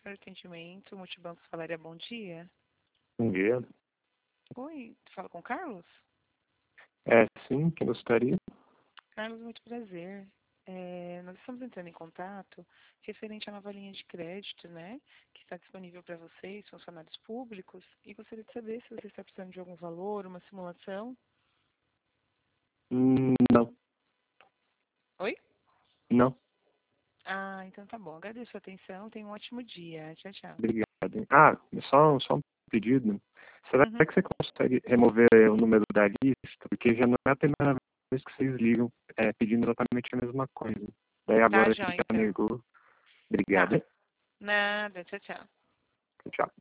por atendimento. Multibanco Falaria, bom dia. Bom dia. Oi, fala com o Carlos? Sim, quem gostaria? Carlos, muito prazer. Nós estamos entrando em contato referente à nova linha de crédito, né? Que está disponível para vocês, funcionários públicos, e gostaria de saber se você está precisando de algum valor, uma simulação. Não, Oi? não. Ah, então tá bom. Agradeço a atenção. Tenha um ótimo dia. Tchau, tchau. Obrigado. Só um pedido. Será Uhum. que você consegue remover o número da lista? Porque já não é a primeira vez que vocês ligam pedindo exatamente a mesma coisa. Daí Tá, agora que Jó, já então. negou. Obrigado, Tá. hein? Nada. Tchau, tchau. Tchau.